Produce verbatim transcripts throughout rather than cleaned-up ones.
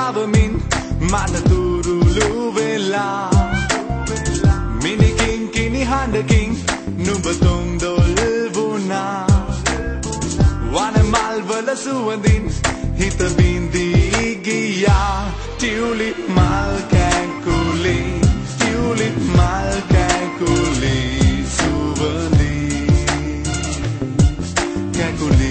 පවමින් මනතුරුලු වෙලා මිනිකින් කිනි හඬකින් නුඹ තුන් දොල් වුණා වනමල් වල සුවඳින් හිත බින්දී ගියා ටියුලිප් මල් කැකුලි ටියුලිප් මල් කැකුලි සුවඳින් කැකුලි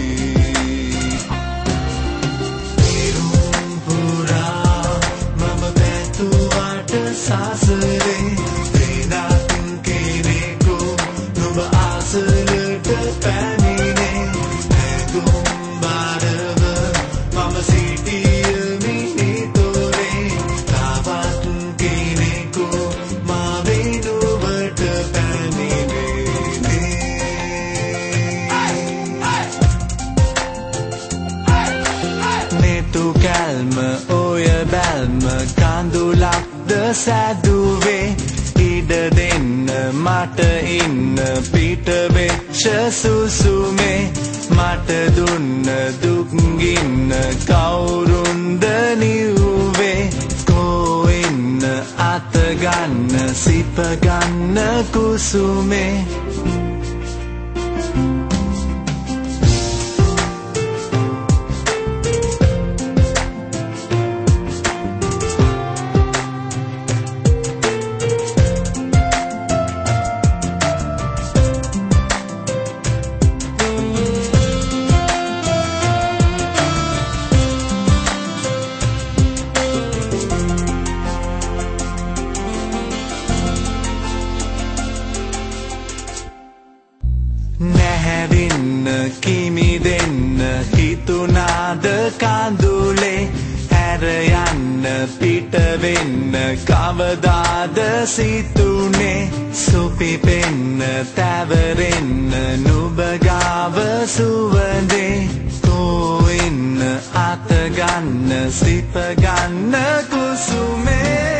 Sasare Redatin Keneko Nuba Asalata Panine Egum Badava Mama Sitiya Minitore Tavatun Keneko Mave Nubata Panine Netu Kalma Oya Balma Kandulak The සැදුවේ ඉඩ දෙන්න මට ඉන්න පිට වෙච්ච සුසුමේ මට දුන්න දුක්ගින්න කවුරුන්ද නිව්වේ කෝ ඉන්න අත ගන්න සිප ගන්න කුසුමේ නැහැවින්න කිමි දෙන්න හිතුනාද කඳුලේ හැර යන්න පිට වෙන්න කවදාද සිතුනේ සුපිපෙන්න තැවරෙන්න නුඹ ගාව සුවඳේ කෝ ඉන්න අත ගන්න සිප ගන්න කුසුමේ